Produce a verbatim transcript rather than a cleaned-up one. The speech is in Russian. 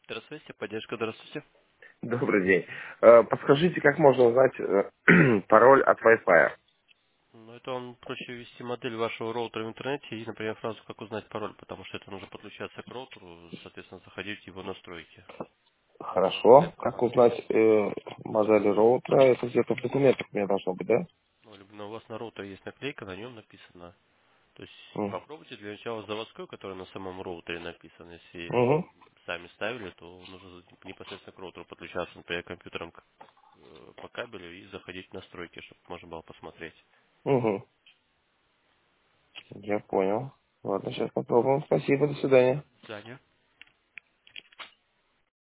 Здравствуйте, поддержка, здравствуйте. Добрый день. Э, Подскажите, как можно узнать э, пароль от Wi-Fi? Ну, это вам проще ввести модель вашего роутера в интернете и, например, фразу «как узнать пароль», потому что это нужно подключаться к роутеру, соответственно, заходить в его настройки. Хорошо. Как узнать э, модель роутера? Это где-то в документах у меня должно быть, да? Ну, либо на- у вас на роутере есть наклейка, на нем написано. То есть М. попробуйте для начала заводской, который на самом роутере написан. Если Мгм. сами ставили, то нужно непосредственно к роутеру подключаться, например, компьютером к- э, по кабелю и заходить в настройки, чтобы можно было посмотреть. Мгм. Я понял. Ладно, сейчас попробуем. Спасибо, до свидания. До свидания.